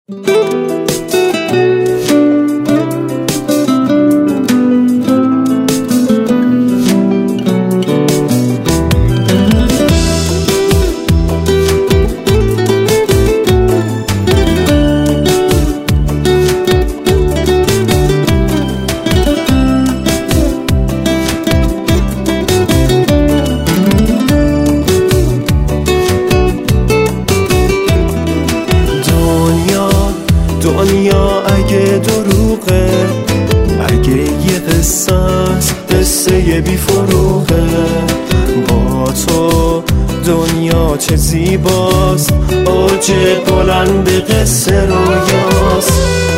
دنیا اگه دروغه، اگه یه قصه است، قصه بی فروغه. با تو دنیا چه زیباست، اوج بلند قصه رویاست.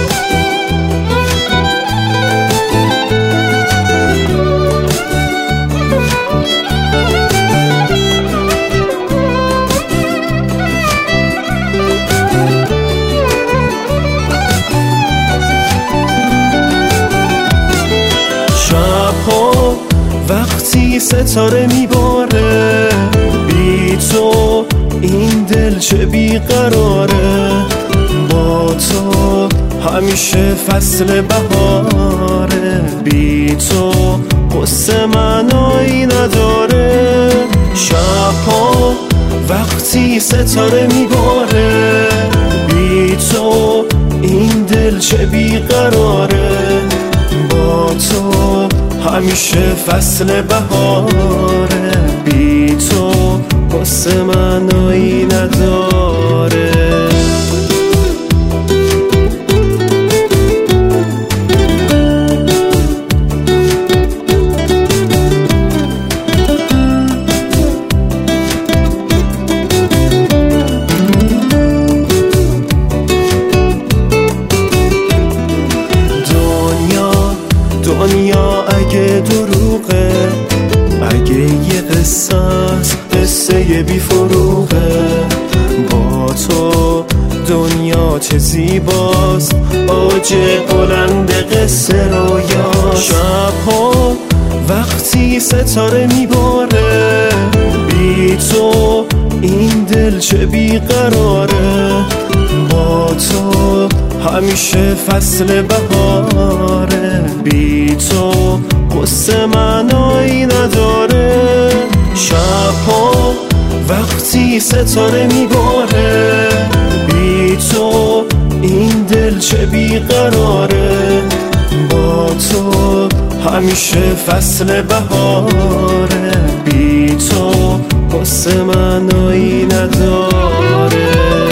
وقتی ستاره میباره، بی تو این دل چه بیقراره. با تو همیشه فصل بهاره، بی تو قصه معنایی نداره. شبها وقتی ستاره میباره، بی تو این دل چه بیقراره. با تو همیشه فصل بهاره، بی تو قصه معنایی نداره. دنیا اگه دروغه، اگه یه قصه است، قصه بی فروغه. با تو دنیا چه زیباست، اوج بلند قصه رویاست. شبها وقتی ستاره میباره، بی تو این دل چه بیقراره. با تو همیشه فصل بهاره، بی تو قصه معنایی نداره. شبها وقتی ستاره میباره، بی تو این دل چه بیقراره. با تو همیشه فصل بهاره، بی تو قصه معنایی نداره.